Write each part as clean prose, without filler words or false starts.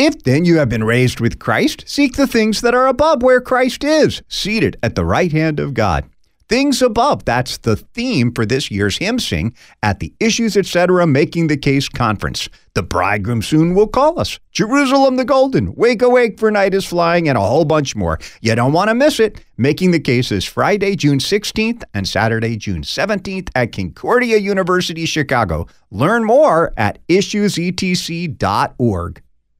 If then you have been raised with Christ, seek the things that are above where Christ is, seated at the right hand of God. Things above, that's the theme for this year's hymn sing at the Issues Etc. Making the Case Conference. The bridegroom soon will call us. Jerusalem the Golden, Wake Awake for Night is Flying, and a whole bunch more. You don't want to miss it. Making the Case is Friday, June 16th and Saturday, June 17th at Concordia University, Chicago. Learn more at issuesetc.org.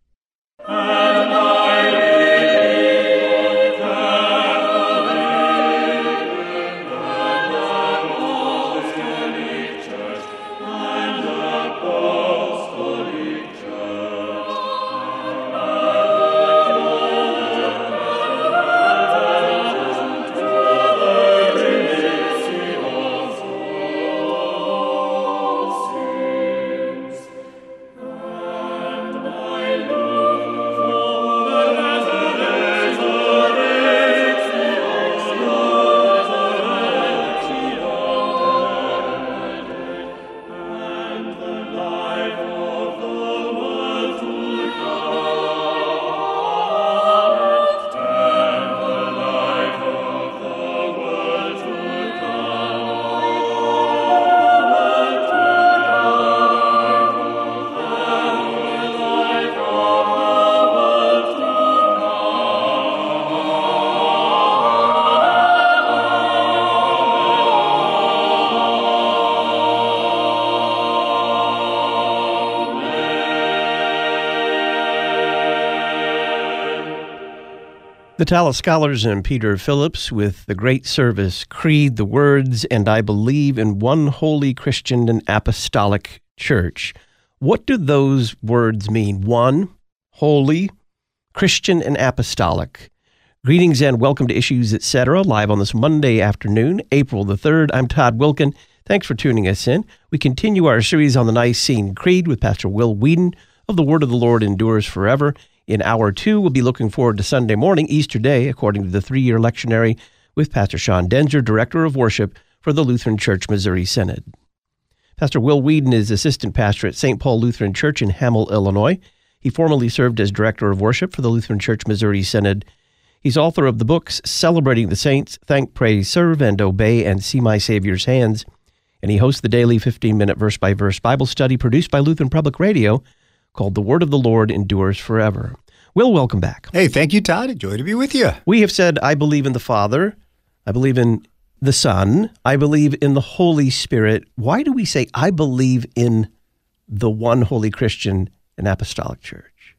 The Tallis Scholars and Peter Phillips with the great service, Creed, the words, and I believe in one holy Christian and apostolic church. What do those words mean? One, holy, Christian, and apostolic. Greetings and welcome to Issues Etc. live on this Monday afternoon, April the 3rd. I'm Todd Wilken. Thanks for tuning us in. We continue our series on the Nicene Creed with Pastor Will Whedon of The Word of the Lord Endures Forever. In Hour 2, we'll be looking forward to Sunday morning, Easter Day, according to the 3-year lectionary with Pastor Sean Denzer, Director of Worship for the Lutheran Church Missouri Synod. Pastor Will Whedon is Assistant Pastor at St. Paul Lutheran Church in Hamel, Illinois. He formerly served as Director of Worship for the Lutheran Church Missouri Synod. He's author of the books Celebrating the Saints, Thank, Praise, Serve, and Obey, and See My Savior's Hands. And he hosts the daily 15-minute verse-by-verse Bible study produced by Lutheran Public Radio called The Word of the Lord Endures Forever. Will, welcome back. Hey, thank you, Todd. A joy to be with you. We have said, I believe in the Father, I believe in the Son, I believe in the Holy Spirit. Why do we say, I believe in the one holy Christian and apostolic church?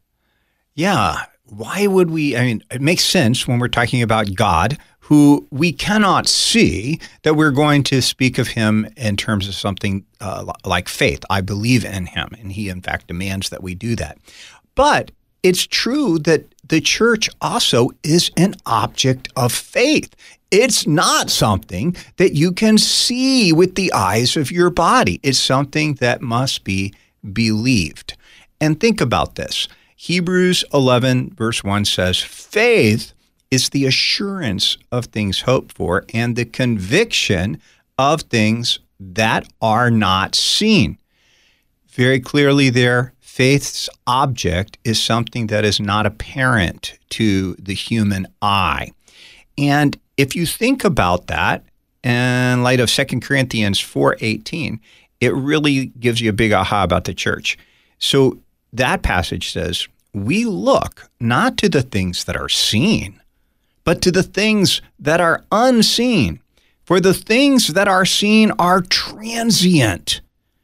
Yeah, why would we? I mean, it makes sense when we're talking about God, who we cannot see, that we're going to speak of him in terms of something like faith. I believe in him, and he, in fact, demands that we do that. But it's true that the church also is an object of faith. It's not something that you can see with the eyes of your body. It's something that must be believed. And think about this. Hebrews 11, verse 1 says, faith is the assurance of things hoped for and the conviction of things that are not seen. Very clearly there, faith's object is something that is not apparent to the human eye. And if you think about that in light of 2 Corinthians 4:18, it really gives you a big aha about the church. So that passage says, we look not to the things that are seen, but to the things that are unseen. For the things that are seen are transient,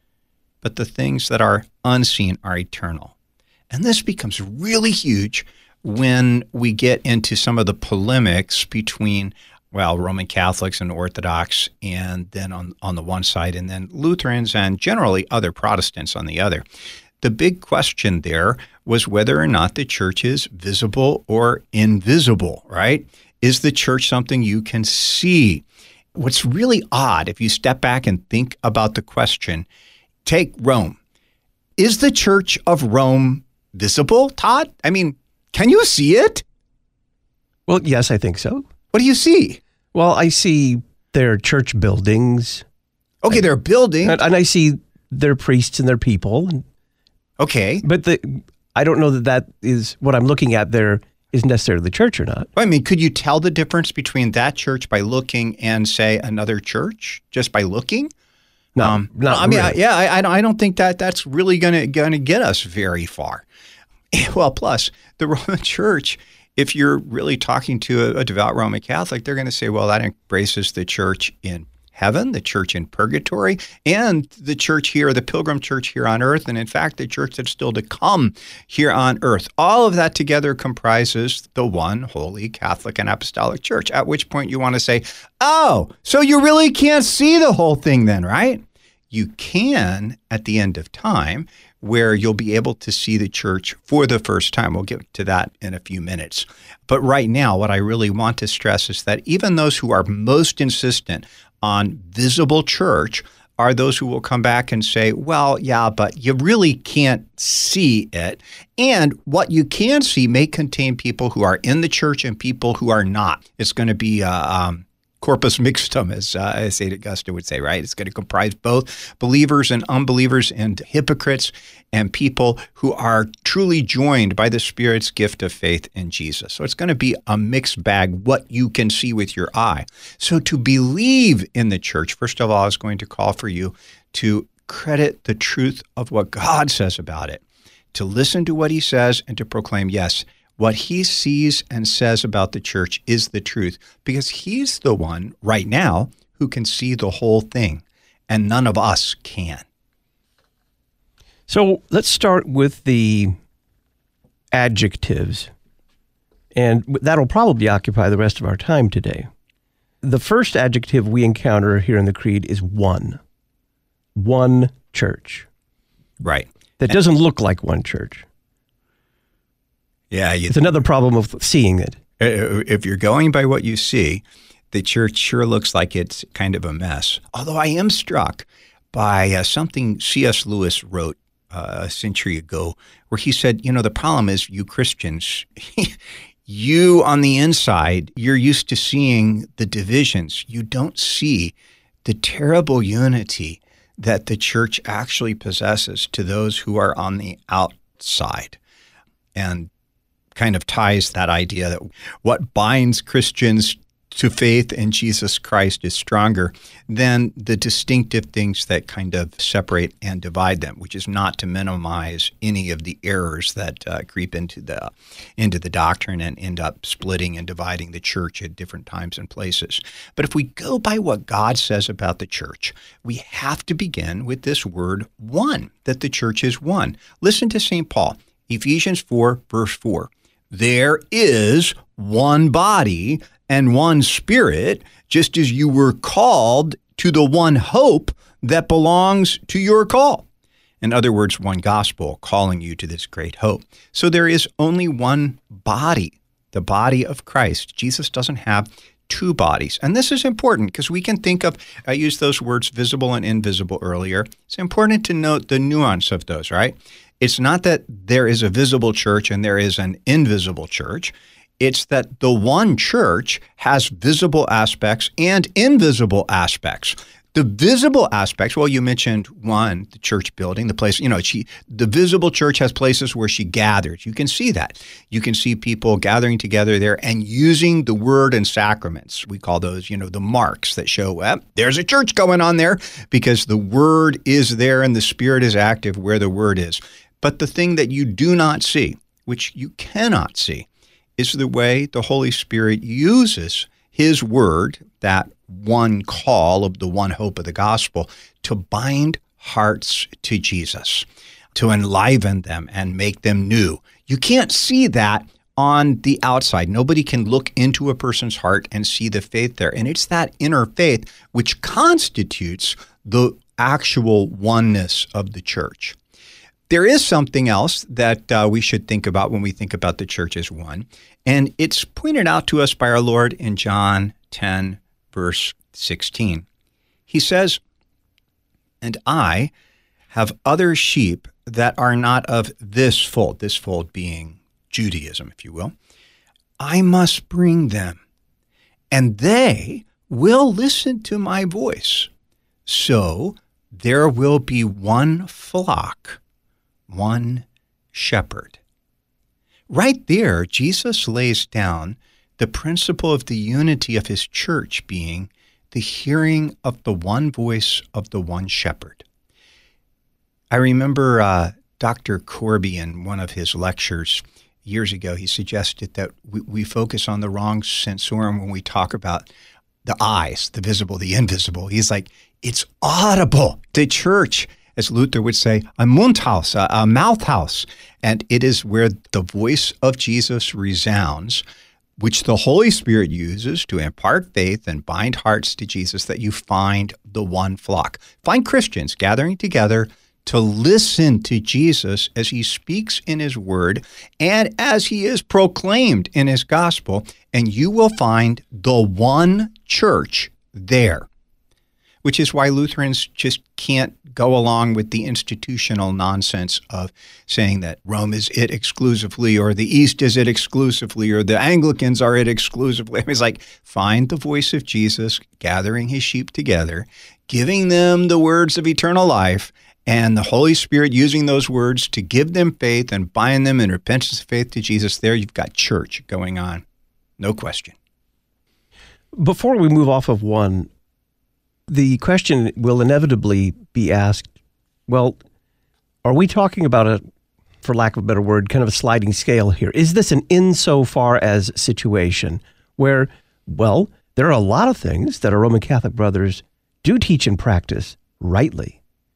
but the things that are unseen are eternal. And this becomes really huge when we get into some of the polemics between, well, Roman Catholics and Orthodox, and then on the one side, and then Lutherans and generally other Protestants on the other. The big question there was whether or not the church is visible or invisible, right? Is the church something you can see? What's really odd, if you step back and think about the question, take Rome. Is the Church of Rome visible, Todd? I mean, can you see it? Well, yes, I think so. What do you see? Well, I see their church buildings. Okay, they're buildings. And I see their priests and their people. Okay. But I don't know that is what I'm looking at there is necessarily the church or not. I mean, could you tell the difference between that church by looking and, say, another church just by looking? No, not I mean, really. I don't think that's really going to get us very far. Well, plus the Roman Church, if you're really talking to a devout Roman Catholic, they're going to say, well, that embraces the church in heaven, the church in purgatory, and the church here, the pilgrim church here on earth, and in fact, the church that's still to come here on earth. All of that together comprises the one holy Catholic and Apostolic Church, at which point you want to say, oh, so you really can't see the whole thing then, right? You can at the end of time, where you'll be able to see the church for the first time. We'll get to that in a few minutes. But right now, what I really want to stress is that even those who are most insistent on visible church are those who will come back and say, well, yeah, but you really can't see it. And what you can see may contain people who are in the church and people who are not. It's going to be corpus mixtum, as St. Augustine would say, right? It's going to comprise both believers and unbelievers and hypocrites and people who are truly joined by the Spirit's gift of faith in Jesus. So it's going to be a mixed bag, what you can see with your eye. So to believe in the church, first of all, is going to call for you to credit the truth of what God says about it, to listen to what he says and to proclaim, yes, what he sees and says about the church is the truth, because he's the one right now who can see the whole thing, and none of us can. So let's start with the adjectives, and that'll probably occupy the rest of our time today. The first adjective we encounter here in the Creed is one. One church. Right. That doesn't look like one church. Yeah, it's another problem of seeing it. If you're going by what you see, the church sure looks like it's kind of a mess. Although I am struck by something C.S. Lewis wrote a century ago, where he said, you know, the problem is you Christians, you on the inside, you're used to seeing the divisions. You don't see the terrible unity that the church actually possesses to those who are on the outside. And kind of ties that idea that what binds Christians to faith in Jesus Christ is stronger than the distinctive things that kind of separate and divide them, which is not to minimize any of the errors that creep into the doctrine and end up splitting and dividing the church at different times and places. But if we go by what God says about the church, we have to begin with this word one, that the church is one. Listen to St. Paul, Ephesians 4, verse 4. There is one body and one Spirit, just as you were called to the one hope that belongs to your call. In other words, one gospel calling you to this great hope. So there is only one body, the body of Christ. Jesus doesn't have two bodies. And this is important because we can think of, I used those words visible and invisible earlier. It's important to note the nuance of those, right? It's not that there is a visible church and there is an invisible church. It's that the one church has visible aspects and invisible aspects. The visible aspects, well, you mentioned one, the church building, the place, the visible church has places where she gathers. You can see that. You can see people gathering together there and using the word and sacraments. We call those, the marks that show, well, there's a church going on there because the word is there and the Spirit is active where the word is. But the thing that you do not see, which you cannot see, is the way the Holy Spirit uses his word, that one call of the one hope of the gospel, to bind hearts to Jesus, to enliven them and make them new. You can't see that on the outside. Nobody can look into a person's heart and see the faith there. And it's that inner faith which constitutes the actual oneness of the church. There is something else that we should think about when we think about the church as one, and it's pointed out to us by our Lord in John 10, verse 16. He says, "And I have other sheep that are not of this fold being Judaism, if you will. I must bring them, and they will listen to my voice. So there will be one flock, one shepherd." right there, Jesus lays down the principle of the unity of his church being the hearing of the one voice of the one shepherd. I remember Dr. Corby in one of his lectures years ago, he suggested that we focus on the wrong sensorium when we talk about the eyes, the visible, the invisible. He's like, it's audible. The church, as Luther would say, a Mundhaus, a mouth house. And it is where the voice of Jesus resounds, which the Holy Spirit uses to impart faith and bind hearts to Jesus, that you find the one flock. Find Christians gathering together to listen to Jesus as he speaks in his word and as he is proclaimed in his gospel, and you will find the one church there, which is why Lutherans just can't go along with the institutional nonsense of saying that Rome is it exclusively, or the East is it exclusively, or the Anglicans are it exclusively. It's like, find the voice of Jesus gathering his sheep together, giving them the words of eternal life, and the Holy Spirit using those words to give them faith and bind them in repentance of faith to Jesus. There you've got church going on. No question. Before we move off of one, the question will inevitably be asked, well, are we talking about a, for lack of a better word, kind of a sliding scale here? Is this an insofar as situation where, well, there are a lot of things that our Roman Catholic brothers do teach and practice rightly.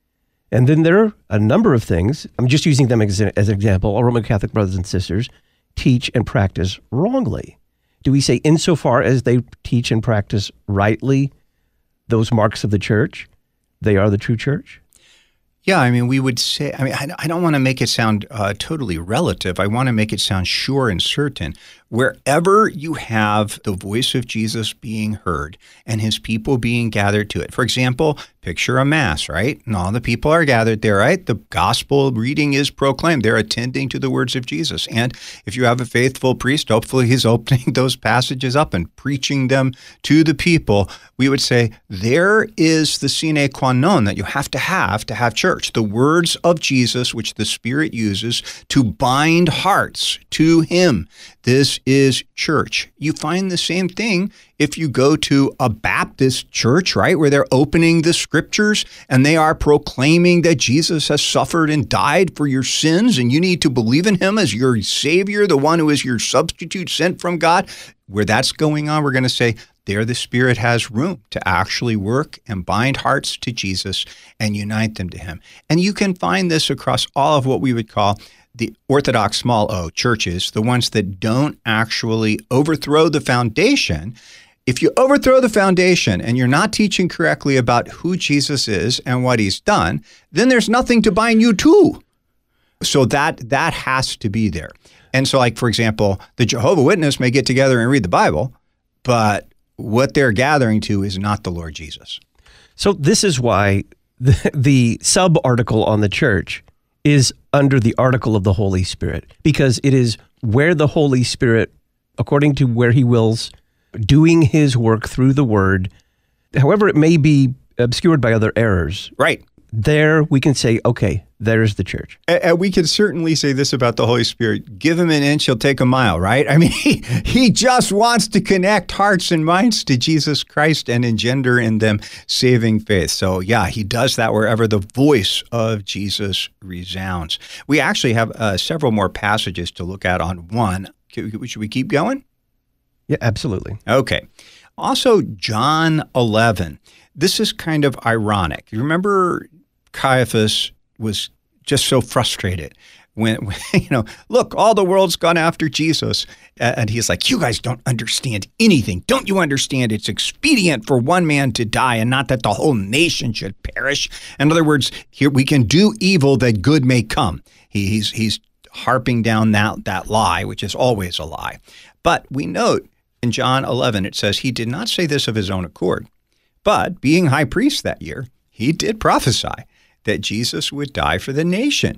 And then there are a number of things, I'm just using them as an example, our Roman Catholic brothers and sisters teach and practice wrongly. Do we say insofar as they teach and practice rightly those marks of the church, they are the true church? Yeah, I mean, we would say, I don't want to make it sound totally relative. I want to make it sound sure and certain. Wherever you have the voice of Jesus being heard and his people being gathered to it. For example, picture a mass, right? And all the people are gathered there, right? The gospel reading is proclaimed. They're attending to the words of Jesus. And if you have a faithful priest, hopefully he's opening those passages up and preaching them to the people. We would say there is the sine qua non that you have to have church. The words of Jesus, which the Spirit uses to bind hearts to him. This is church. You find the same thing if you go to a Baptist church, right, where they're opening the scriptures and they are proclaiming that Jesus has suffered and died for your sins and you need to believe in him as your Savior, the one who is your substitute sent from God. Where that's going on, we're going to say, there the Spirit has room to actually work and bind hearts to Jesus and unite them to him. And you can find this across all of what we would call the Orthodox small o churches, the ones that don't actually overthrow the foundation. If you overthrow the foundation and you're not teaching correctly about who Jesus is and what he's done, then there's nothing to bind you to. So that has to be there. And so, like, for example, the Jehovah's Witness may get together and read the Bible, but what they're gathering to is not the Lord Jesus. So this is why the sub-article on the church is under the article of the Holy Spirit, because it is where the Holy Spirit, according to where he wills, doing his work through the word, however it may be obscured by other errors. Right. There we can say, okay, there's the church. And we can certainly say this about the Holy Spirit. Give him an inch, he'll take a mile, right? I mean, he just wants to connect hearts and minds to Jesus Christ and engender in them saving faith. So yeah, he does that wherever the voice of Jesus resounds. We actually have several more passages to look at on one. Should we keep going? Yeah, absolutely. Okay. Also, John 11. This is kind of ironic. You remember Caiaphas was just so frustrated when look, all the world's gone after Jesus. And he's like, you guys don't understand anything. Don't you understand it's expedient for one man to die and not that the whole nation should perish? In other words, here we can do evil that good may come. He's harping down that lie, which is always a lie. But we note in John 11, it says he did not say this of his own accord, but being high priest that year, he did prophesy that Jesus would die for the nation,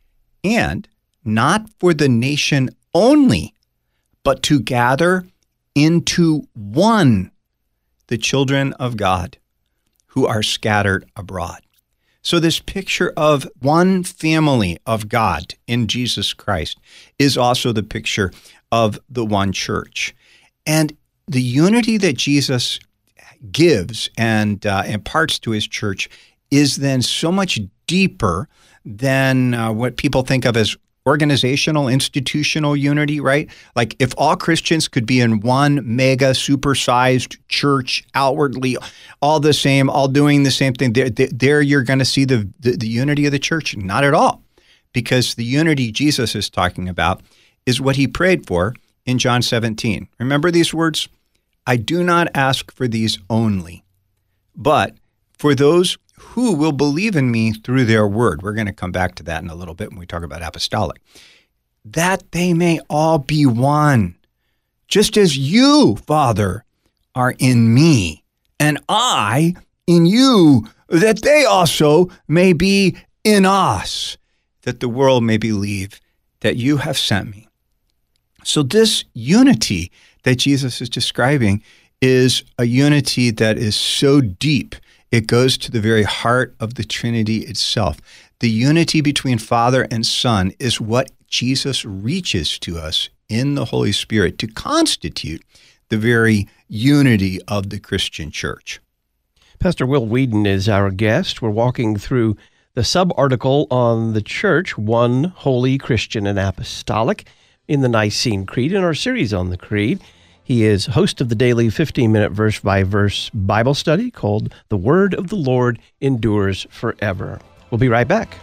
and not for the nation only, but to gather into one the children of God who are scattered abroad. So this picture of one family of God in Jesus Christ is also the picture of the one church. And the unity that Jesus gives and imparts to his church is then so much deeper than what people think of as organizational, institutional unity, right? Like if all Christians could be in one mega supersized church, outwardly all the same, all doing the same thing, there you're going to see the unity of the church. Not at all, because the unity Jesus is talking about is what he prayed for in John 17. Remember these words? I do not ask for these only, but for those who will believe in me through their word. We're going to come back to that in a little bit when we talk about apostolic. That they may all be one, just as you, Father, are in me, and I in you, that they also may be in us, that the world may believe that you have sent me. So this unity that Jesus is describing is a unity that is so deep, it goes to the very heart of the Trinity itself. The unity between Father and Son is what Jesus reaches to us in the Holy Spirit to constitute the very unity of the Christian church. Pastor Will Whedon is our guest. We're walking through the sub-article on the church, One Holy Christian and Apostolic, in the Nicene Creed, in our series on the Creed. He is host of the daily 15-minute verse-by-verse Bible study called The Word of the Lord Endures Forever. We'll be right back.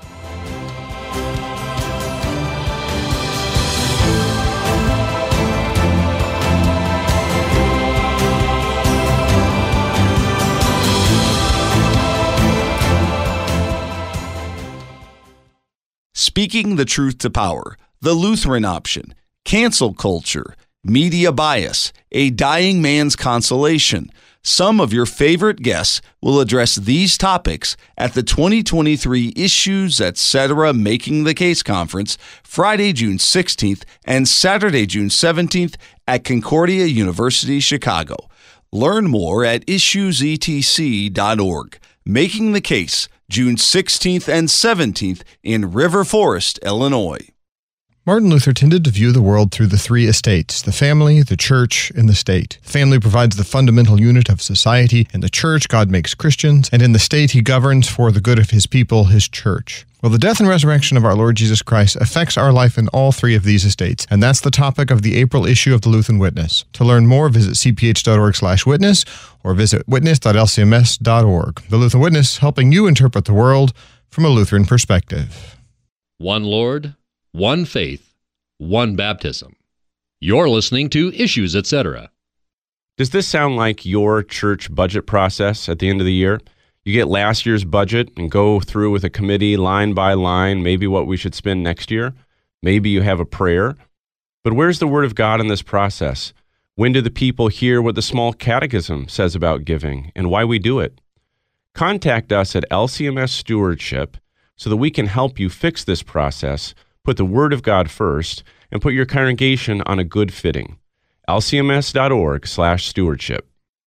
Speaking the Truth to Power, The Lutheran Option, Cancel Culture, Media Bias, A Dying Man's Consolation. Some of your favorite guests will address these topics at the 2023 Issues Etc. Making the Case Conference, Friday, June 16th and Saturday, June 17th at Concordia University, Chicago. Learn more at issuesetc.org. Making the Case, June 16th and 17th in River Forest, Illinois. Martin Luther tended to view the world through the three estates, the family, the church, and the state. The family provides the fundamental unit of society. In the church, God makes Christians, and in the state, he governs for the good of his people, his church. Well, the death and resurrection of our Lord Jesus Christ affects our life in all three of these estates, and that's the topic of the April issue of the Lutheran Witness. To learn more, visit cph.org/witness or visit witness.lcms.org. The Lutheran Witness, helping you interpret the world from a Lutheran perspective. One Lord, one faith, one baptism. You're listening to Issues Etc. Does this sound like your church budget process at the end of the year? You get last year's budget and go through with a committee line by line, maybe what we should spend next year. Maybe you have a prayer. But where's the Word of God in this process? When do the people hear what the small catechism says about giving and why we do it? Contact us at LCMS Stewardship so that we can help you fix this process, put the Word of God first, and put your congregation on a good fitting. lcms.org/stewardship.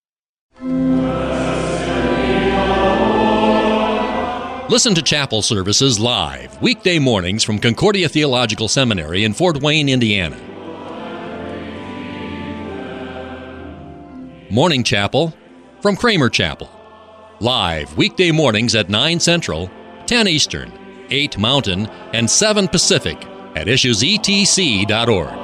Listen to chapel services live, weekday mornings from Concordia Theological Seminary in Fort Wayne, Indiana. Morning Chapel from Kramer Chapel. Live weekday mornings at 9 Central, 10 Eastern, 8 Mountain, and 7 Pacific at issuesetc.org.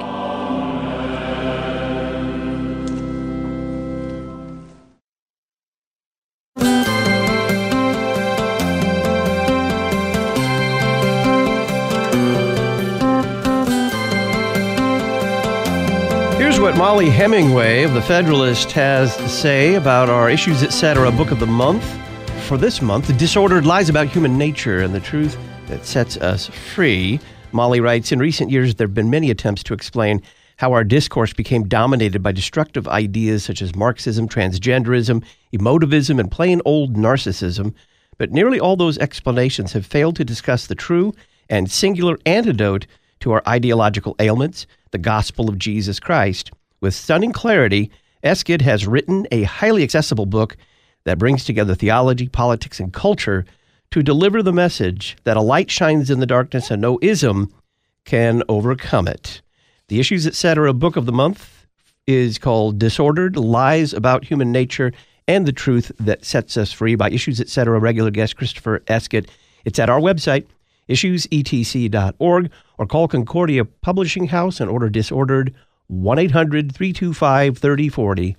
Here's what Molly Hemingway of The Federalist has to say about our Issues Etc. Book of the Month. For this month, The Disordered Lies About Human Nature and the Truth That Sets Us Free. Molly writes, in recent years, there have been many attempts to explain how our discourse became dominated by destructive ideas such as Marxism, transgenderism, emotivism, and plain old narcissism. But nearly all those explanations have failed to discuss the true and singular antidote to our ideological ailments, the gospel of Jesus Christ. With stunning clarity, Eskid has written a highly accessible book that brings together theology, politics, and culture to deliver the message that a light shines in the darkness and no ism can overcome it. The Issues Etc. book of the month is called Disordered: Lies About Human Nature and the Truth That Sets Us Free by Issues Etc. regular guest Christopher Eskett. It's at our website, issuesetc.org, or call Concordia Publishing House and order Disordered, 1-800-325-3040,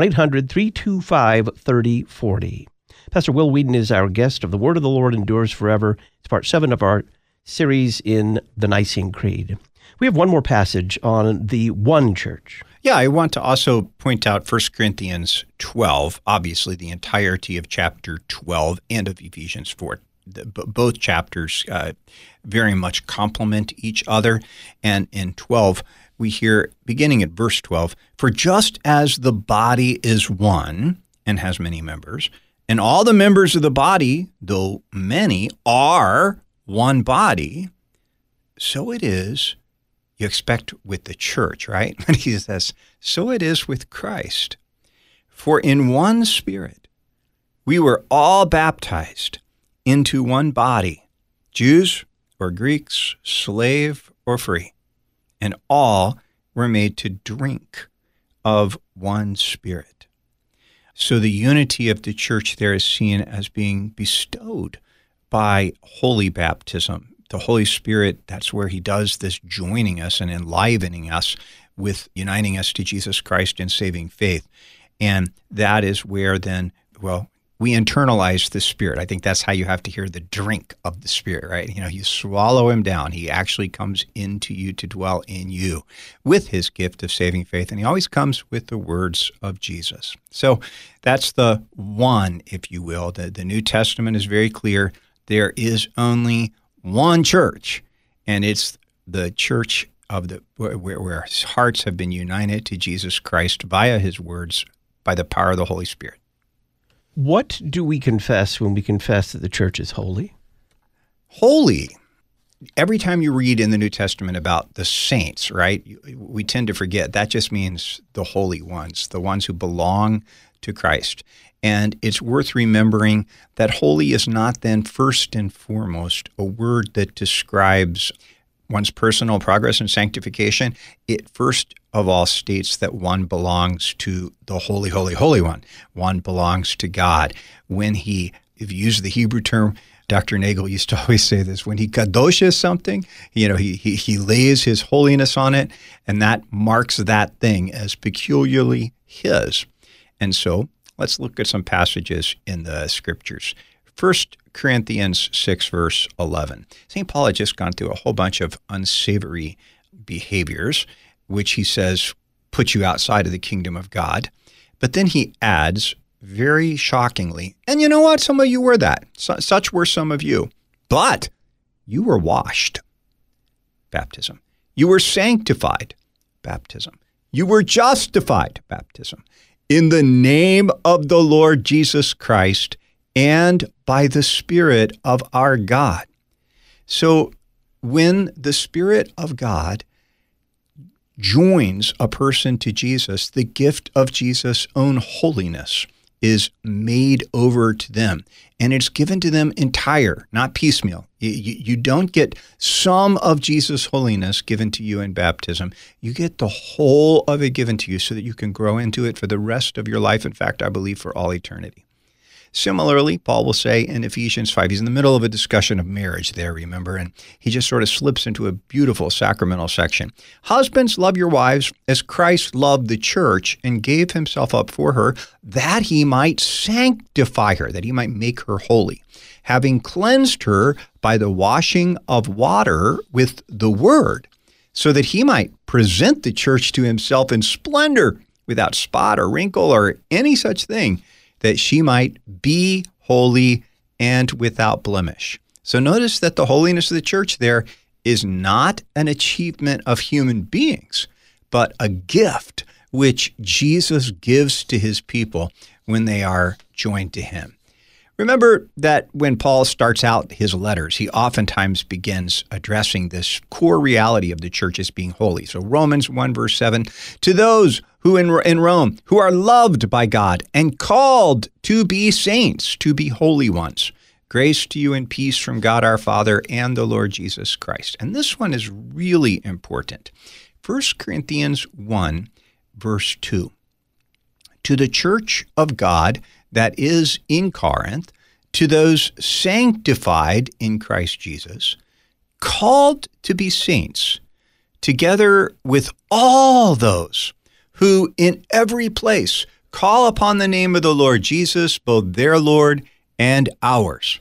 1-800-325-3040. Pastor Will Wheaton is our guest of The Word of the Lord Endures Forever. It's part 7 of our series in the Nicene Creed. We have one more passage on the one church. Yeah, I want to also point out 1 Corinthians 12, obviously the entirety of chapter 12 and of Ephesians 4. Both chapters very much complement each other. And in 12, we hear, beginning at verse 12, "For just as the body is one and has many members, and all the members of the body, though many, are one body, so it is," you expect with the church, right? And he says, "So it is with Christ. For in one Spirit we were all baptized into one body, Jews or Greeks, slave or free, and all were made to drink of one Spirit." So the unity of the church there is seen as being bestowed by holy baptism. The Holy Spirit, that's where he does this joining us and enlivening us with uniting us to Jesus Christ in saving faith. And that is where then, we internalize the Spirit. I think that's how you have to hear the drink of the Spirit, right? You swallow him down. He actually comes into you to dwell in you with his gift of saving faith. And he always comes with the words of Jesus. So that's the one, if you will. The New Testament is very clear. There is only one church, and it's the church of where hearts have been united to Jesus Christ via his words by the power of the Holy Spirit. What do we confess when we confess that the church is holy? Holy. Every time you read in the New Testament about the saints, right, we tend to forget that just means the holy ones, the ones who belong to Christ. And it's worth remembering that holy is not then first and foremost a word that describes one's personal progress and sanctification. It first of all states that one belongs to the holy, holy, holy one. One belongs to God. If you use the Hebrew term, Dr. Nagel used to always say this, when he kadoshes something, he lays his holiness on it, and that marks that thing as peculiarly his. And so let's look at some passages in the Scriptures. 1 Corinthians 6, verse 11. St. Paul had just gone through a whole bunch of unsavory behaviors, which he says put you outside of the kingdom of God. But then he adds, very shockingly, and you know what? Some of you were that. Such were some of you. But you were washed. Baptism. You were sanctified. Baptism. You were justified. Baptism. In the name of the Lord Jesus Christ and by the Spirit of our God. So when the Spirit of God joins a person to Jesus, the gift of Jesus' own holiness is made over to them, and it's given to them entire, not piecemeal. You don't get some of Jesus' holiness given to you in baptism. You get the whole of it given to you so that you can grow into it for the rest of your life. In fact, I believe for all eternity. Similarly, Paul will say in Ephesians 5, he's in the middle of a discussion of marriage there, remember, and he just sort of slips into a beautiful sacramental section. Husbands, love your wives as Christ loved the church and gave himself up for her, that he might sanctify her, that he might make her holy, having cleansed her by the washing of water with the word, so that he might present the church to himself in splendor, without spot or wrinkle or any such thing, that she might be holy and without blemish. So notice that the holiness of the church there is not an achievement of human beings, but a gift which Jesus gives to his people when they are joined to him. Remember that when Paul starts out his letters, he oftentimes begins addressing this core reality of the church as being holy. So Romans 1 verse 7, to those who in Rome, who are loved by God and called to be saints, to be holy ones. Grace to you and peace from God our Father and the Lord Jesus Christ. And this one is really important. 1 Corinthians 1, verse 2. To the church of God that is in Corinth, to those sanctified in Christ Jesus, called to be saints, together with all those who in every place call upon the name of the Lord Jesus, both their Lord and ours.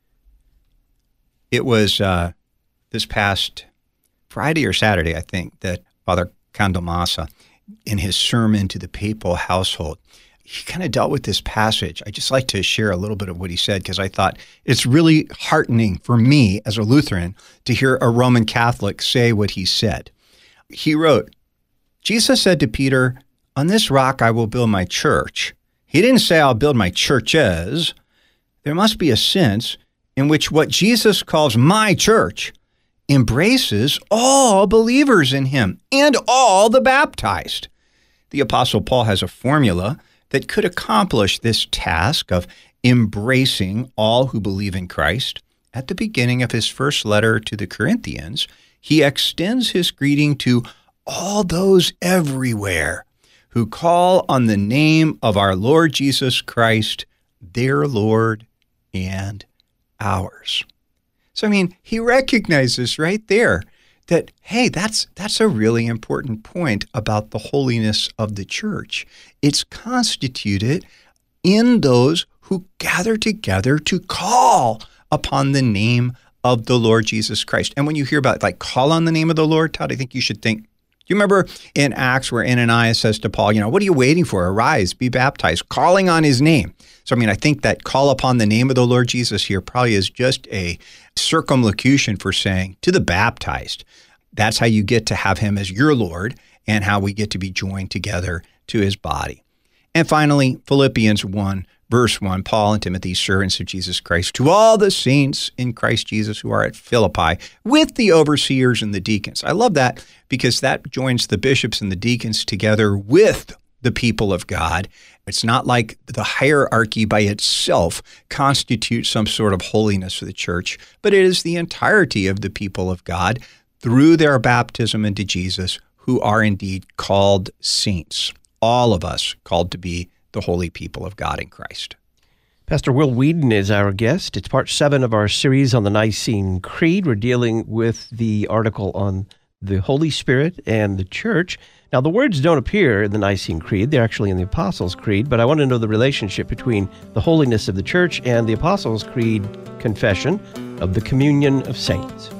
It was this past Friday or Saturday, I think, that Father Candelmassa, in his sermon to the papal household, he kind of dealt with this passage. I just like to share a little bit of what he said because I thought it's really heartening for me as a Lutheran to hear a Roman Catholic say what he said. He wrote, Jesus said to Peter, "On this rock I will build my church." He didn't say I'll build my churches. There must be a sense in which what Jesus calls my church embraces all believers in him and all the baptized. The Apostle Paul has a formula that could accomplish this task of embracing all who believe in Christ. At the beginning of his first letter to the Corinthians, he extends his greeting to all those everywhere who call on the name of our Lord Jesus Christ, their Lord and ours. So, I mean, he recognizes right there that, hey, that's a really important point about the holiness of the church. It's constituted in those who gather together to call upon the name of the Lord Jesus Christ. And when you hear about, like, call on the name of the Lord, Todd, I think you should think, you remember in Acts where Ananias says to Paul, what are you waiting for? Arise, be baptized, calling on his name. So, I mean, I think that call upon the name of the Lord Jesus here probably is just a circumlocution for saying to the baptized, that's how you get to have him as your Lord and how we get to be joined together to his body. And finally, Philippians 1, verse 1, Paul and Timothy, servants of Jesus Christ, to all the saints in Christ Jesus who are at Philippi, with the overseers and the deacons. I love that because that joins the bishops and the deacons together with the people of God. It's not like the hierarchy by itself constitutes some sort of holiness for the church, but it is the entirety of the people of God through their baptism into Jesus who are indeed called saints. All of us called to be the holy people of God in Christ. Pastor Will Whedon is our guest. It's part 7 of our series on the Nicene Creed. We're dealing with the article on the Holy Spirit and the church. Now, the words don't appear in the Nicene Creed. They're actually in the Apostles' Creed, but I want to know the relationship between the holiness of the church and the Apostles' Creed confession of the communion of saints.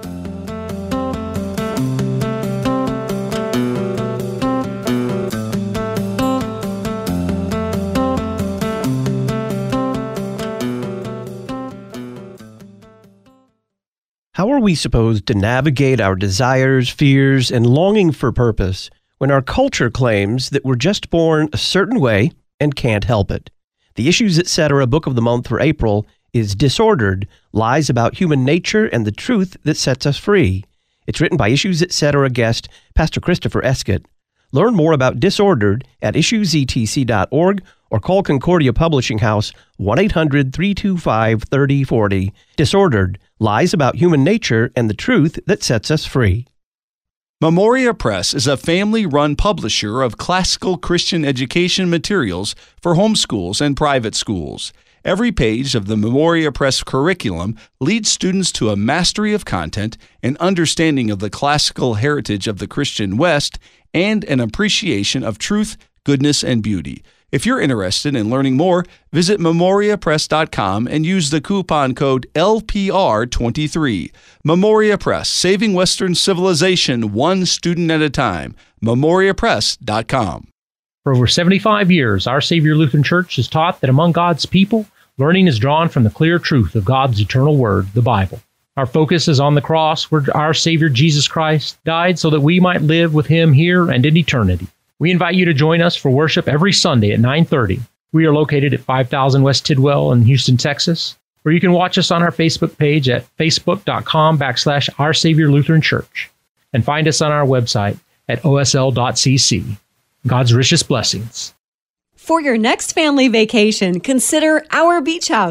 How are we supposed to navigate our desires, fears, and longing for purpose when our culture claims that we're just born a certain way and can't help it? The Issues Etc. book of the month for April is Disordered, Lies About Human Nature and the Truth That Sets Us Free. It's written by Issues Etc. guest Pastor Christopher Escott. Learn more about Disordered at issuesetc.org or call Concordia Publishing House 1-800-325-3040. Disordered, Lies About Human Nature and the Truth That Sets Us Free. Memoria Press is a family-run publisher of classical Christian education materials for homeschools and private schools. Every page of the Memoria Press curriculum leads students to a mastery of content, an understanding of the classical heritage of the Christian West, and an appreciation of truth, goodness, and beauty. If you're interested in learning more, visit memoriapress.com and use the coupon code LPR23. Memoria Press, saving Western civilization one student at a time. memoriapress.com. For over 75 years, Our Savior Lutheran Church has taught that among God's people, learning is drawn from the clear truth of God's eternal word, the Bible. Our focus is on the cross where our Savior Jesus Christ died so that we might live with him here and in eternity. We invite you to join us for worship every Sunday at 9:30. We are located at 5000 West Tidwell in Houston, Texas, or you can watch us on our Facebook page at facebook.com/Our Savior Lutheran Church and find us on our website at osl.cc. God's richest blessings. For your next family vacation, consider Our Beach House.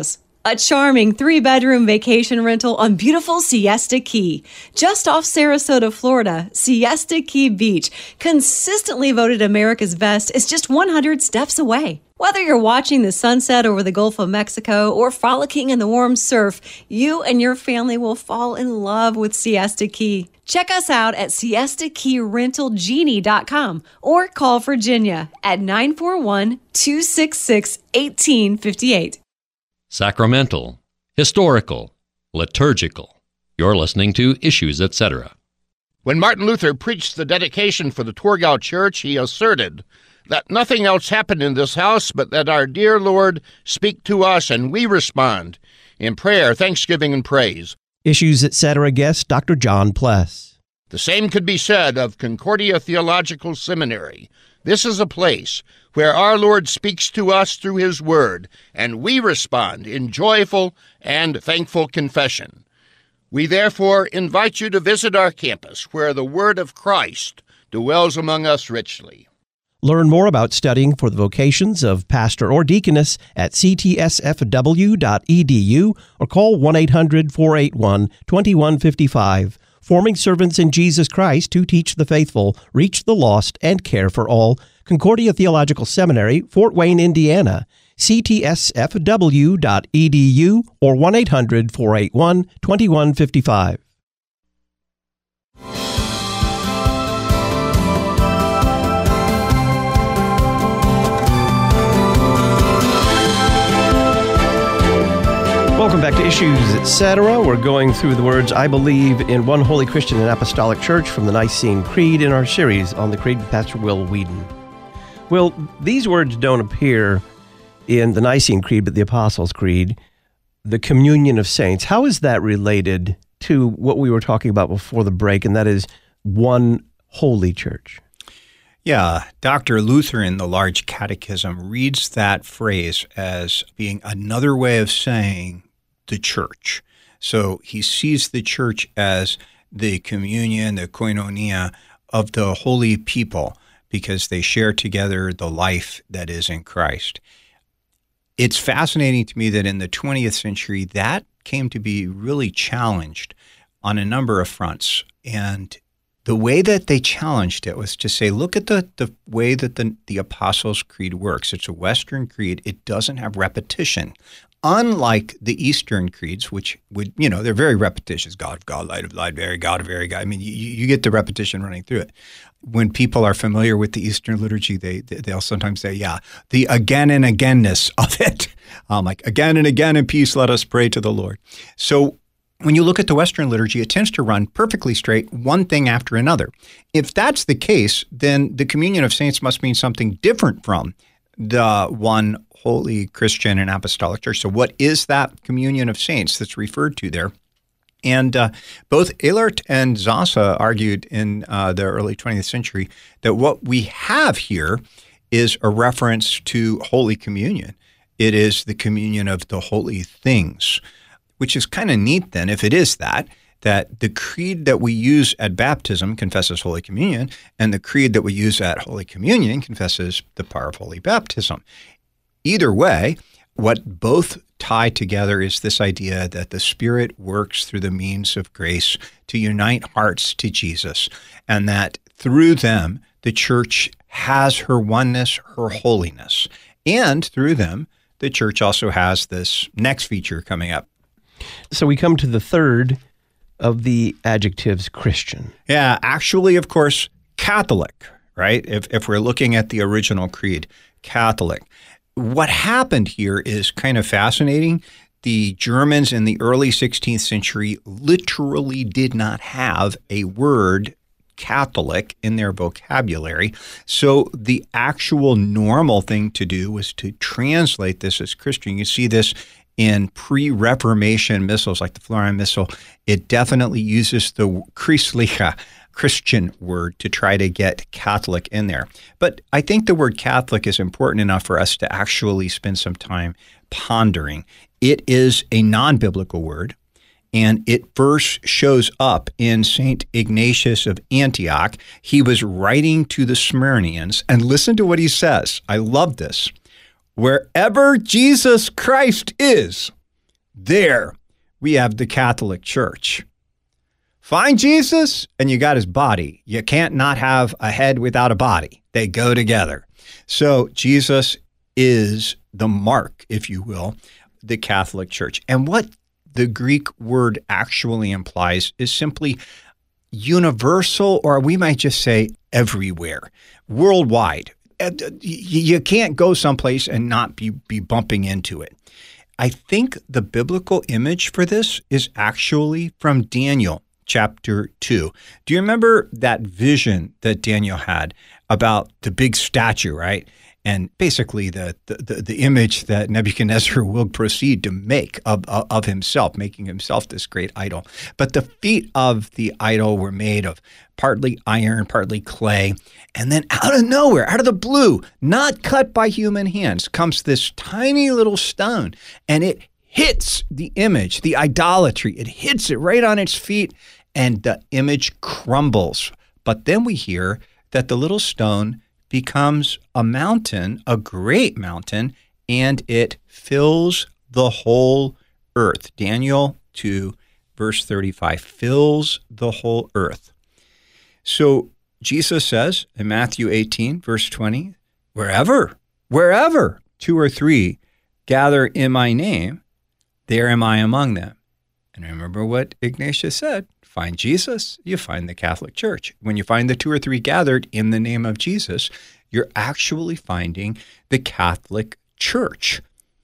A charming 3-bedroom vacation rental on beautiful Siesta Key. Just off Sarasota, Florida, Siesta Key Beach, consistently voted America's best, is just 100 steps away. Whether you're watching the sunset over the Gulf of Mexico or frolicking in the warm surf, you and your family will fall in love with Siesta Key. Check us out at siestakeyrentalgenie.com or call Virginia at 941-266-1858. Sacramental, historical, liturgical. You're listening to Issues, Etc. When Martin Luther preached the dedication for the Torgau Church, he asserted that nothing else happened in this house but that our dear Lord speak to us and we respond in prayer, thanksgiving, and praise. Issues, Etc. guest Dr. John Pless. The same could be said of Concordia Theological Seminary. This is a place where our Lord speaks to us through His Word, and we respond in joyful and thankful confession. We therefore invite you to visit our campus, where the Word of Christ dwells among us richly. Learn more about studying for the vocations of pastor or deaconess at ctsfw.edu or call 1-800-481-2155. Forming servants in Jesus Christ who teach the faithful, reach the lost, and care for all. Concordia Theological Seminary, Fort Wayne, Indiana. ctsfw.edu or 1-800-481-2155. Welcome back to Issues, Etc. We're going through the words, I believe in one holy Christian and apostolic church from the Nicene Creed in our series on the Creed with Pastor Will Whedon. Well, these words don't appear in the Nicene Creed, but the Apostles' Creed, the communion of saints. How is that related to what we were talking about before the break, and that is one holy church? Yeah, Dr. Luther in the Large Catechism reads that phrase as being another way of saying the church. So he sees the church as the communion, the koinonia of the holy people because they share together the life that is in Christ. It's fascinating to me that in the 20th century, that came to be really challenged on a number of fronts. And the way that they challenged it was to say, look at the way that the Apostles' Creed works. It's a Western creed. It doesn't have repetition. Unlike the Eastern creeds, which would, they're very repetitious. God of God, light of light, very God of very God. I mean, you get the repetition running through it. When people are familiar with the Eastern liturgy, they'll sometimes say, the again and againness of it. Like again and again in peace, let us pray to the Lord. So when you look at the Western liturgy, it tends to run perfectly straight, one thing after another. If that's the case, then the communion of saints must mean something different from the one holy Christian and apostolic church. So what is that communion of saints that's referred to there? And both Ehlert and Zaza argued in the early 20th century that what we have here is a reference to Holy Communion. It is the communion of the holy things, which is kind of neat then, if it is that the creed that we use at baptism confesses Holy Communion, and the creed that we use at Holy Communion confesses the power of Holy Baptism. Either way, what both tie together is this idea that the Spirit works through the means of grace to unite hearts to Jesus, and that through them, the church has her oneness, her holiness. And through them, the church also has this next feature coming up. So we come to the third of the adjectives Christian. Yeah, actually, of course, Catholic, right? If we're looking at the original creed, Catholic. What happened here is kind of fascinating. The Germans in the early 16th century literally did not have a word Catholic in their vocabulary. So the actual normal thing to do was to translate this as Christian. You see this in pre-Reformation missals like the Florian Missal. It definitely uses the Christliche, Christian word, to try to get Catholic in there. But I think the word Catholic is important enough for us to actually spend some time pondering. It is a non-biblical word, and it first shows up in St. Ignatius of Antioch. He was writing to the Smyrnians, and listen to what he says. I love this. Wherever Jesus Christ is, There we have the Catholic Church. Find Jesus and you got his body. You can't not have a head without a body. They go together. So Jesus is the mark, if you will, the Catholic Church. And what the Greek word actually implies is simply universal, or we might just say everywhere, worldwide. You can't go someplace and not be bumping into it. I think the biblical image for this is actually from Daniel chapter 2. Do you remember that vision that Daniel had about the big statue, right? And basically the image that Nebuchadnezzar will proceed to make of himself, making himself this great idol. But the feet of the idol were made of partly iron, partly clay. And then out of nowhere, out of the blue, not cut by human hands, comes this tiny little stone. And it hits the image, the idolatry. It hits it right on its feet, and the image crumbles. But then we hear that the little stone becomes a mountain, a great mountain, and it fills the whole earth. Daniel 2, verse 35, fills the whole earth. So Jesus says in Matthew 18, verse 20, wherever 2 or 3 gather in my name, there am I among them. And remember what Ignatius said, find Jesus, you find the Catholic Church. When you find the 2 or 3 gathered in the name of Jesus, you're actually finding the Catholic Church.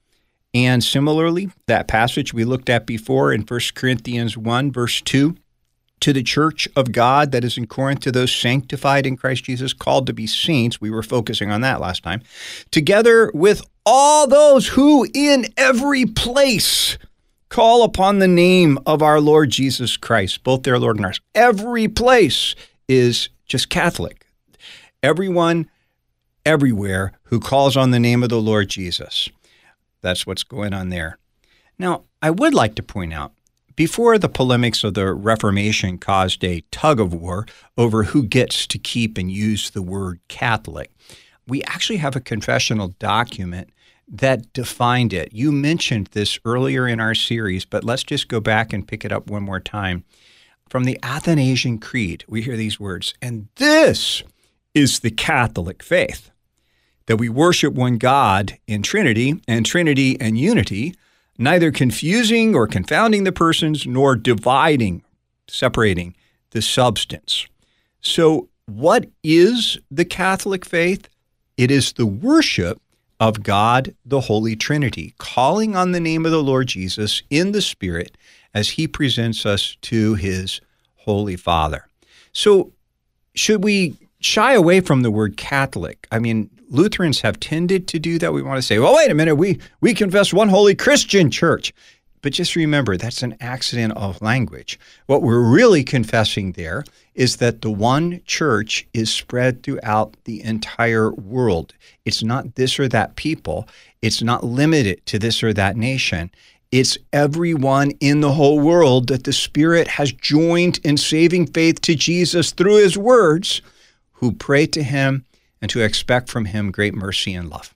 And similarly, that passage we looked at before in 1 Corinthians 1, verse 2, to the church of God that is in Corinth, to those sanctified in Christ Jesus, called to be saints, we were focusing on that last time, together with all those who in every place call upon the name of our Lord Jesus Christ, both their Lord and ours. Every place is just Catholic. Everyone, everywhere who calls on the name of the Lord Jesus. That's what's going on there. Now, I would like to point out, before the polemics of the Reformation caused a tug of war over who gets to keep and use the word Catholic, we actually have a confessional document that defined it. You mentioned this earlier in our series, but let's just go back and pick it up one more time. From the Athanasian Creed, we hear these words, and this is the Catholic faith, that we worship one God in Trinity and unity, neither confusing or confounding the persons, nor dividing, separating the substance. So what is the Catholic faith? It is the worship of God, the Holy Trinity, calling on the name of the Lord Jesus in the Spirit as he presents us to his Holy Father. So should we shy away from the word Catholic? I mean, Lutherans have tended to do that. We want to say, well, wait a minute, we confess one holy Christian church. But just remember, that's an accident of language. What we're really confessing there is that the one church is spread throughout the entire world. It's not this or that people. It's not limited to this or that nation. It's everyone in the whole world that the Spirit has joined in saving faith to Jesus through his words, who pray to him and who expect from him great mercy and love.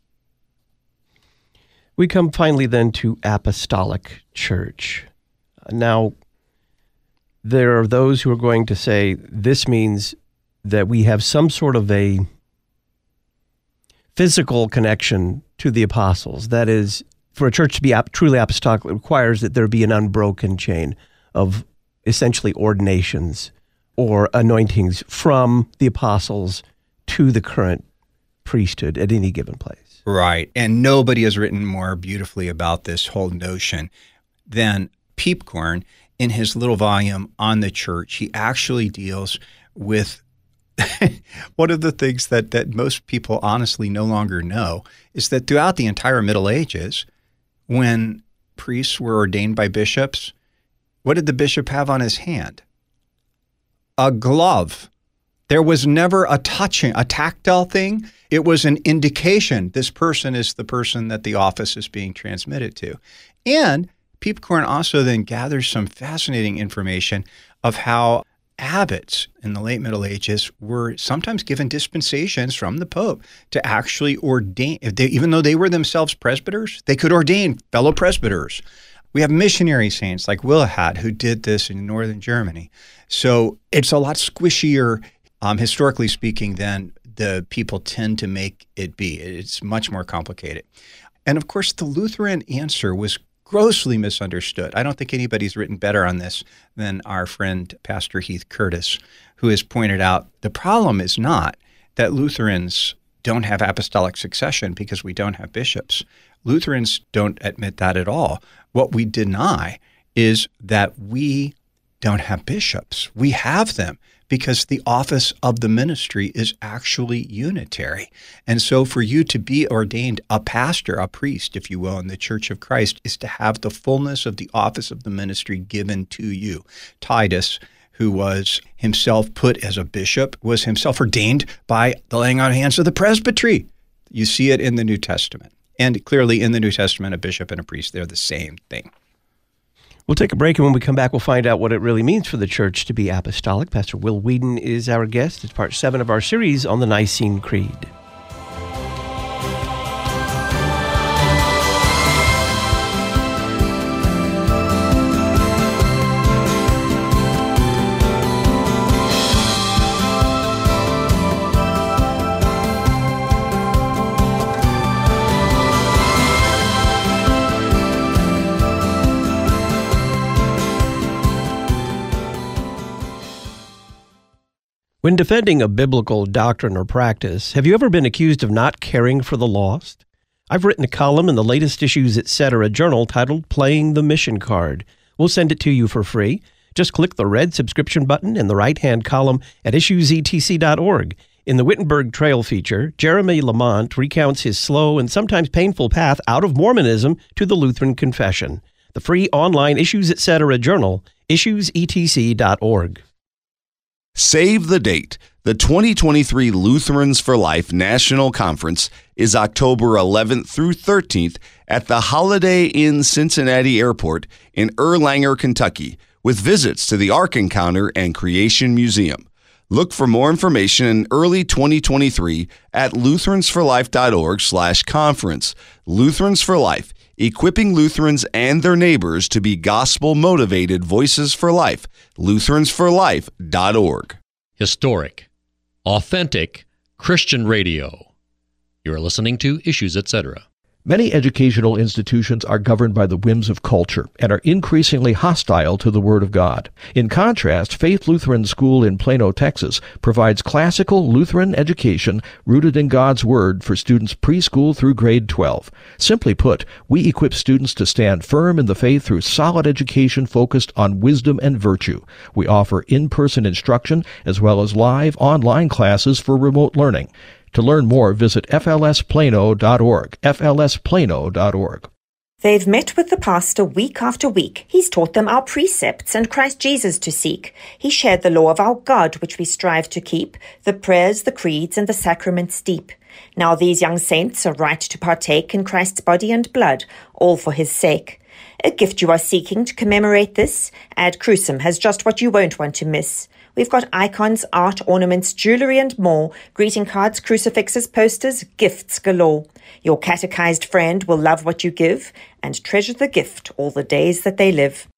We come finally then to apostolic church. Now, there are those who are going to say this means that we have some sort of a physical connection to the apostles. That is, for a church to be truly apostolic, it requires that there be an unbroken chain of essentially ordinations or anointings from the apostles to the current priesthood at any given place. Right. And nobody has written more beautifully about this whole notion than Piepkorn in his little volume on the church. He actually deals with one of the things that most people honestly no longer know is that throughout the entire Middle Ages, when priests were ordained by bishops, what did the bishop have on his hand? A glove. There was never a tactile thing. It was an indication this person is the person that the office is being transmitted to. And Piepkorn also then gathers some fascinating information of how abbots in the late Middle Ages were sometimes given dispensations from the Pope to actually ordain, even though they were themselves presbyters, they could ordain fellow presbyters. We have missionary saints like Willehad who did this in northern Germany. So it's a lot squishier, historically speaking, than the people tend to make it be. It's much more complicated. And of course, the Lutheran answer was grossly misunderstood. I don't think anybody's written better on this than our friend Pastor Heath Curtis, who has pointed out the problem is not that Lutherans don't have apostolic succession because we don't have bishops. Lutherans don't admit that at all. What we deny is that we don't have bishops. We have them because the office of the ministry is actually unitary. And so for you to be ordained a pastor, a priest, if you will, in the Church of Christ is to have the fullness of the office of the ministry given to you. Titus, who was himself put as a bishop, was himself ordained by the laying on of hands of the presbytery. You see it in the New Testament. And clearly in the New Testament, a bishop and a priest, they're the same thing. We'll take a break, and when we come back, we'll find out what it really means for the church to be apostolic. Pastor Will Weedon is our guest. It's part 7 of our series on the Nicene Creed. When defending a biblical doctrine or practice, have you ever been accused of not caring for the lost? I've written a column in the latest Issues Etc. journal titled Playing the Mission Card. We'll send it to you for free. Just click the red subscription button in the right-hand column at issuesetc.org. In the Wittenberg Trail feature, Jeremy Lamont recounts his slow and sometimes painful path out of Mormonism to the Lutheran Confession. The free online Issues Etc. journal, issuesetc.org. Save the date. The 2023 Lutherans for Life National Conference is October 11th through 13th at the Holiday Inn Cincinnati Airport in Erlanger, Kentucky, with visits to the Ark Encounter and Creation Museum. Look for more information in early 2023 at lutheransforlife.org/conference. Lutherans for Life, equipping Lutherans and their neighbors to be gospel-motivated voices for life. lutheransforlife.org. Historic, authentic Christian radio. You're listening to Issues Etc. Many educational institutions are governed by the whims of culture and are increasingly hostile to the Word of God. In contrast, Faith Lutheran School in Plano, Texas, provides classical Lutheran education rooted in God's Word for students preschool through grade 12. Simply put, we equip students to stand firm in the faith through solid education focused on wisdom and virtue. We offer in-person instruction as well as live online classes for remote learning. To learn more, visit flsplano.org, flsplano.org. They've met with the pastor week after week. He's taught them our precepts and Christ Jesus to seek. He shared the law of our God, which we strive to keep, the prayers, the creeds, and the sacraments deep. Now these young saints are right to partake in Christ's body and blood, all for his sake. A gift you are seeking to commemorate this? Ad Crucem has just what you won't want to miss. We've got icons, art, ornaments, jewelry, and more. Greeting cards, crucifixes, posters, gifts galore. Your catechized friend will love what you give and treasure the gift all the days that they live.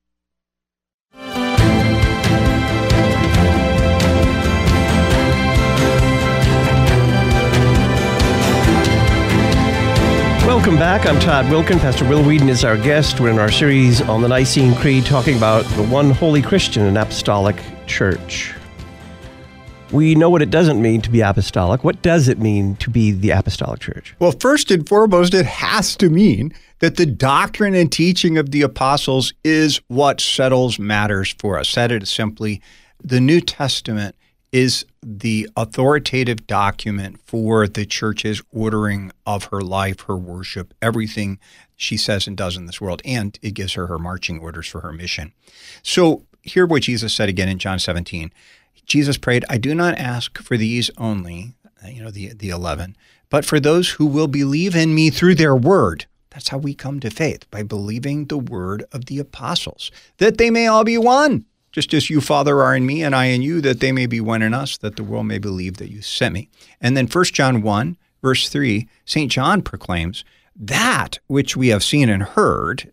Welcome back. I'm Todd Wilkin. Pastor Will Weedon is our guest. We're in our series on the Nicene Creed talking about the one holy Christian and apostolic church. We know what it doesn't mean to be apostolic. What does it mean to be the apostolic church? Well, first and foremost, it has to mean that the doctrine and teaching of the apostles is what settles matters for us. Said simply, the New Testament is the authoritative document for the church's ordering of her life, her worship, everything she says and does in this world, and it gives her marching orders for her mission. So hear what Jesus said again in John 17. Jesus prayed, I do not ask for these only, the 11, but for those who will believe in me through their word. That's how we come to faith, by believing the word of the apostles, that they may all be one. Just as you, Father, are in me and I in you, that they may be one in us, that the world may believe that you sent me. And then 1 John 1, verse 3, St. John proclaims, that which we have seen and heard,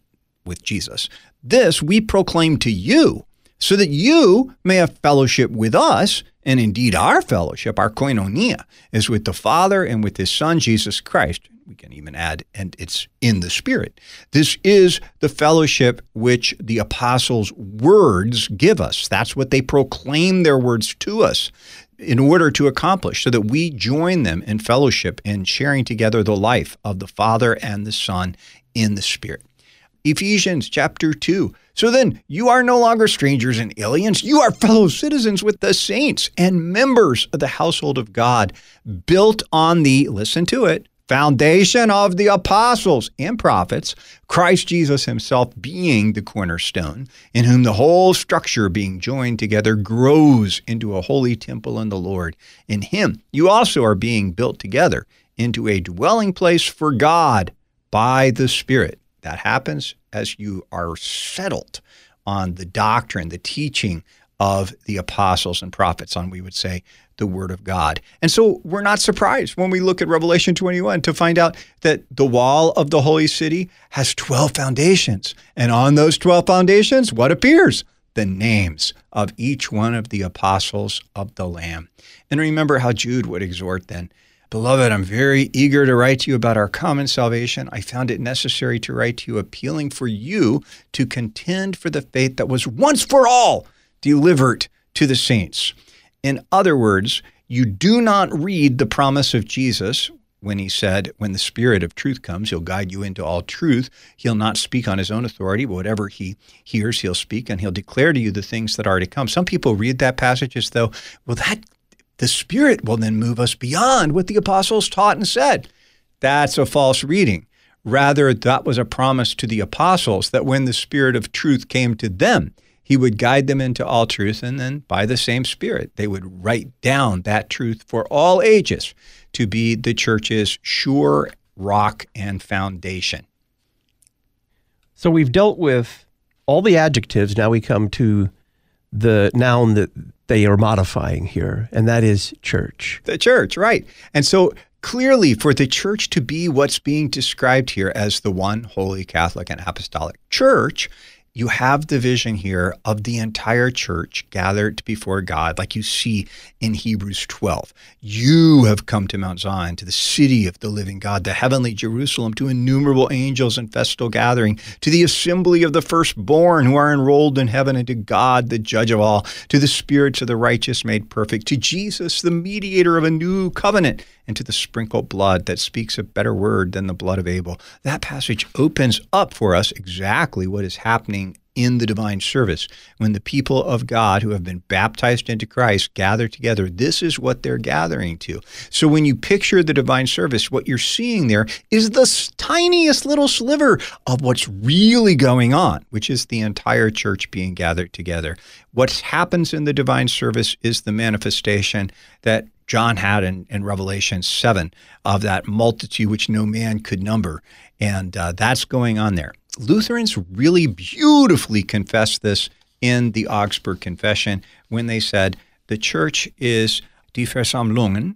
with Jesus. This we proclaim to you, so that you may have fellowship with us, and indeed our fellowship, our koinonia, is with the Father and with his Son, Jesus Christ. We can even add, and it's in the Spirit. This is the fellowship which the apostles' words give us. That's what they proclaim their words to us in order to accomplish, so that we join them in fellowship and sharing together the life of the Father and the Son in the Spirit. Ephesians chapter 2. So then, you are no longer strangers and aliens. You are fellow citizens with the saints and members of the household of God, built on the, listen to it, foundation of the apostles and prophets, Christ Jesus himself being the cornerstone, in whom the whole structure being joined together grows into a holy temple in the Lord. In him, you also are being built together into a dwelling place for God by the Spirit. That happens as you are settled on the doctrine, the teaching of the apostles and prophets, on, we would say, the Word of God. And so we're not surprised when we look at Revelation 21 to find out that the wall of the holy city has 12 foundations. And on those 12 foundations, what appears? The names of each one of the apostles of the Lamb. And remember how Jude would exhort then, Beloved, I'm very eager to write to you about our common salvation. I found it necessary to write to you, appealing for you to contend for the faith that was once for all delivered to the saints. In other words, you do not read the promise of Jesus when he said, when the Spirit of truth comes, he'll guide you into all truth. He'll not speak on his own authority, but whatever he hears, he'll speak, and he'll declare to you the things that are to come. Some people read that passage as though, well, the Spirit will then move us beyond what the apostles taught and said. That's a false reading. Rather, that was a promise to the apostles that when the Spirit of truth came to them, he would guide them into all truth, and then by the same Spirit, they would write down that truth for all ages to be the church's sure rock and foundation. So we've dealt with all the adjectives. Now we come to the noun that they are modifying here, and that is church. The church, right. And so clearly for the church to be what's being described here as the one holy Catholic and apostolic church, you have the vision here of the entire church gathered before God, like you see in Hebrews 12. You have come to Mount Zion, to the city of the living God, the heavenly Jerusalem, to innumerable angels in festal gathering, to the assembly of the firstborn who are enrolled in heaven, and to God, the judge of all, to the spirits of the righteous made perfect, to Jesus, the mediator of a new covenant, and to the sprinkled blood that speaks a better word than the blood of Abel. That passage opens up for us exactly what is happening in the divine service. When the people of God who have been baptized into Christ gather together, this is what they're gathering to. So when you picture the divine service, what you're seeing there is the tiniest little sliver of what's really going on, which is the entire church being gathered together. What happens in the divine service is the manifestation that John had in Revelation 7 of that multitude which no man could number. And that's going on there. Lutherans really beautifully confessed this in the Augsburg Confession when they said the church is die Versammlungen,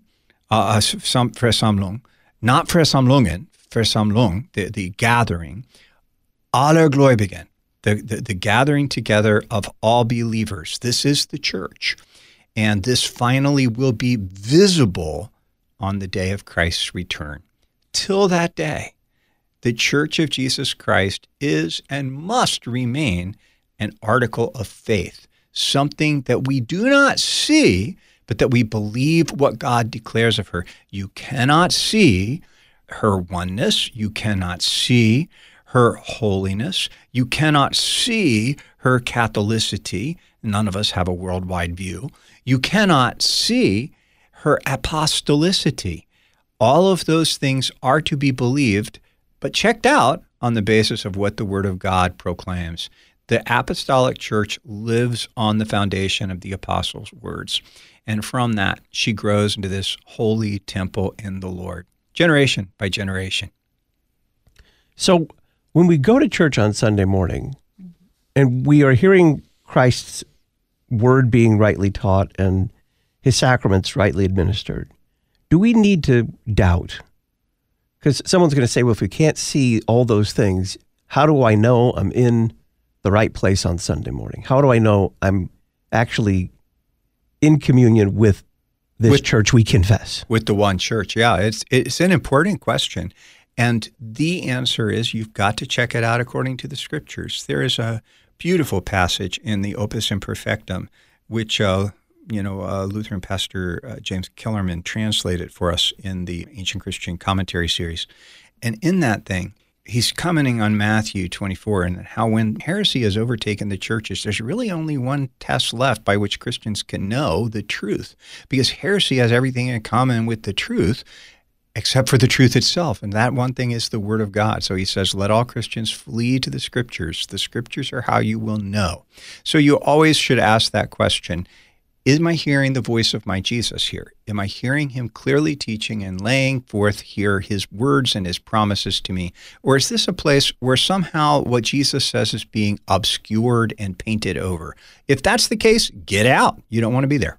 Versammlung, not Versammlungen, Versammlung, the gathering, aller Gläubigen, the gathering together of all believers. This is the church. And this finally will be visible on the day of Christ's return. Till that day, the Church of Jesus Christ is and must remain an article of faith, something that we do not see, but that we believe what God declares of her. You cannot see her oneness. You cannot see her holiness. You cannot see her Catholicity. None of us have a worldwide view. You cannot see her apostolicity. All of those things are to be believed, but checked out on the basis of what the Word of God proclaims. The apostolic church lives on the foundation of the apostles' words. And from that, she grows into this holy temple in the Lord, generation by generation. So when we go to church on Sunday morning and we are hearing Christ's word being rightly taught and his sacraments rightly administered, do we need to doubt? Because someone's going to say, well, if we can't see all those things, How do I know I'm in the right place on Sunday morning? How do I know I'm actually in communion with this church we confess? With the one church, yeah. It's an important question. And the answer is you've got to check it out according to the Scriptures. There is a beautiful passage in the Opus Imperfectum, which Lutheran pastor James Kellerman translated for us in the Ancient Christian Commentary series. And in that thing, he's commenting on Matthew 24 and how when heresy has overtaken the churches, there's really only one test left by which Christians can know the truth, because heresy has everything in common with the truth except for the truth itself. And that one thing is the Word of God. So he says, let all Christians flee to the Scriptures. The Scriptures are how you will know. So you always should ask that question. Am I hearing the voice of my Jesus here? Am I hearing him clearly teaching and laying forth here his words and his promises to me? Or is this a place where somehow what Jesus says is being obscured and painted over? If that's the case, get out. You don't want to be there.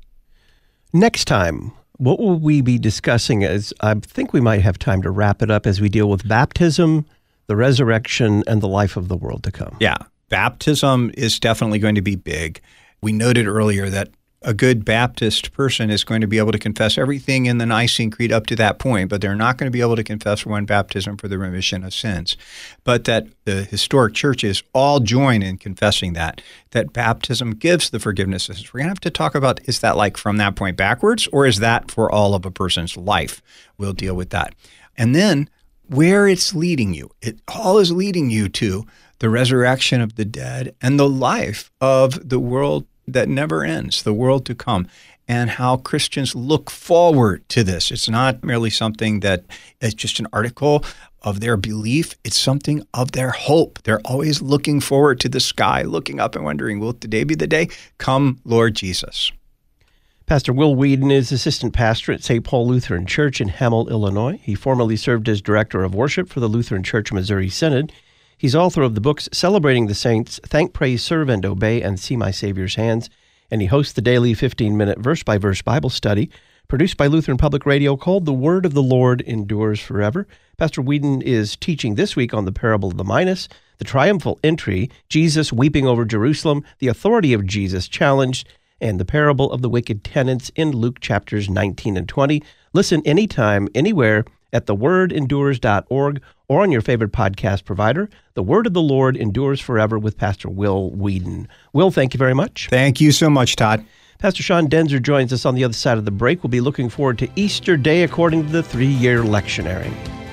Next time, what will we be discussing? As I think we might have time to wrap it up as we deal with baptism, the resurrection, and the life of the world to come. Yeah, baptism is definitely going to be big. We noted earlier that a good Baptist person is going to be able to confess everything in the Nicene Creed up to that point, but they're not going to be able to confess one baptism for the remission of sins. But that the historic churches all join in confessing that baptism gives the forgiveness of sins. We're going to have to talk about, is that like from that point backwards, or is that for all of a person's life? We'll deal with that. And then where it's leading you. It all is leading you to the resurrection of the dead and the life of the world that never ends, the world to come, and how Christians look forward to this. It's not merely something that is just an article of their belief. It's something of their hope. They're always looking forward to the sky, looking up and wondering, will today be the day? Come, Lord Jesus. Pastor Will Whedon is assistant pastor at St. Paul Lutheran Church in Hamel, Illinois. He formerly served as director of worship for the Lutheran Church Missouri Synod. He's author of the books Celebrating the Saints, Thank, Praise, Serve, and Obey, and See My Savior's Hands. And he hosts the daily 15-minute verse-by-verse Bible study produced by Lutheran Public Radio called The Word of the Lord Endures Forever. Pastor Whedon is teaching this week on the parable of the Minas, the triumphal entry, Jesus weeping over Jerusalem, the authority of Jesus challenged, and the parable of the wicked tenants in Luke chapters 19 and 20. Listen anytime, anywhere at thewordendures.org or on your favorite podcast provider. The Word of the Lord Endures Forever with Pastor Will Whedon. Will, thank you very much. Thank you so much, Todd. Pastor Sean Denzer joins us on the other side of the break. We'll be looking forward to Easter Day according to the 3-year lectionary.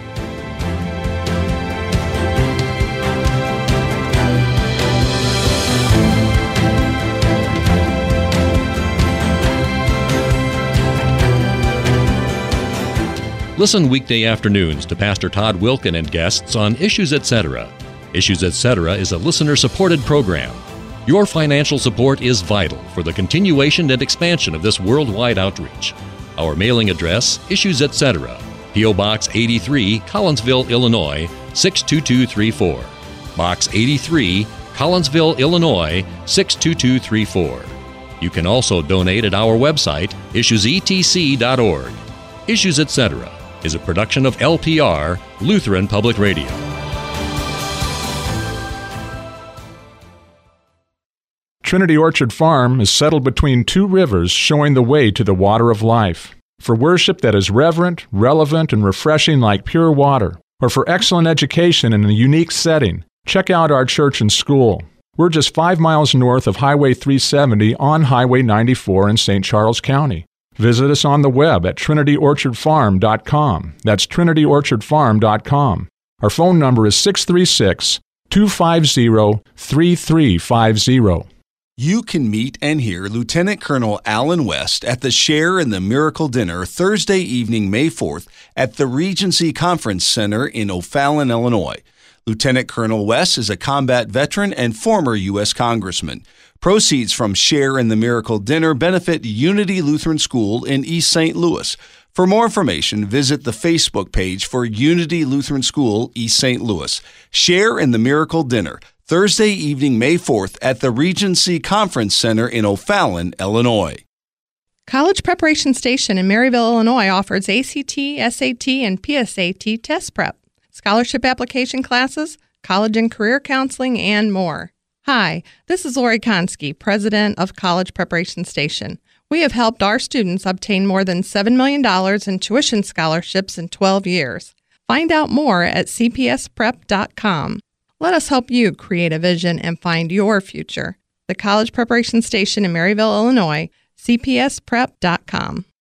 Listen weekday afternoons to Pastor Todd Wilken and guests on Issues Etc. Issues Etc. is a listener-supported program. Your financial support is vital for the continuation and expansion of this worldwide outreach. Our mailing address, Issues Etc., P.O. Box 83, Collinsville, Illinois, 62234. Box 83, Collinsville, Illinois, 62234. You can also donate at our website, issuesetc.org. Issues Etc. is a production of LPR, Lutheran Public Radio. Trinity Orchard Farm is settled between two rivers, showing the way to the water of life. For worship that is reverent, relevant, and refreshing like pure water, or for excellent education in a unique setting, check out our church and school. We're just 5 miles north of Highway 370 on Highway 94 in St. Charles County. Visit us on the web at trinityorchardfarm.com. That's trinityorchardfarm.com. Our phone number is 636-250-3350. You can meet and hear Lieutenant Colonel Alan West at the Share in the Miracle Dinner Thursday evening, May 4th at the Regency Conference Center in O'Fallon, Illinois. Lieutenant Colonel West is a combat veteran and former U.S. Congressman. Proceeds from Share in the Miracle Dinner benefit Unity Lutheran School in East St. Louis. For more information, visit the Facebook page for Unity Lutheran School, East St. Louis. Share in the Miracle Dinner, Thursday evening, May 4th at the Regency Conference Center in O'Fallon, Illinois. College Preparation Station in Maryville, Illinois offers ACT, SAT, and PSAT test prep, scholarship application classes, college and career counseling, and more. Hi, this is Lori Konski, president of College Preparation Station. We have helped our students obtain more than $7 million in tuition scholarships in 12 years. Find out more at cpsprep.com. Let us help you create a vision and find your future. The College Preparation Station in Maryville, Illinois, cpsprep.com.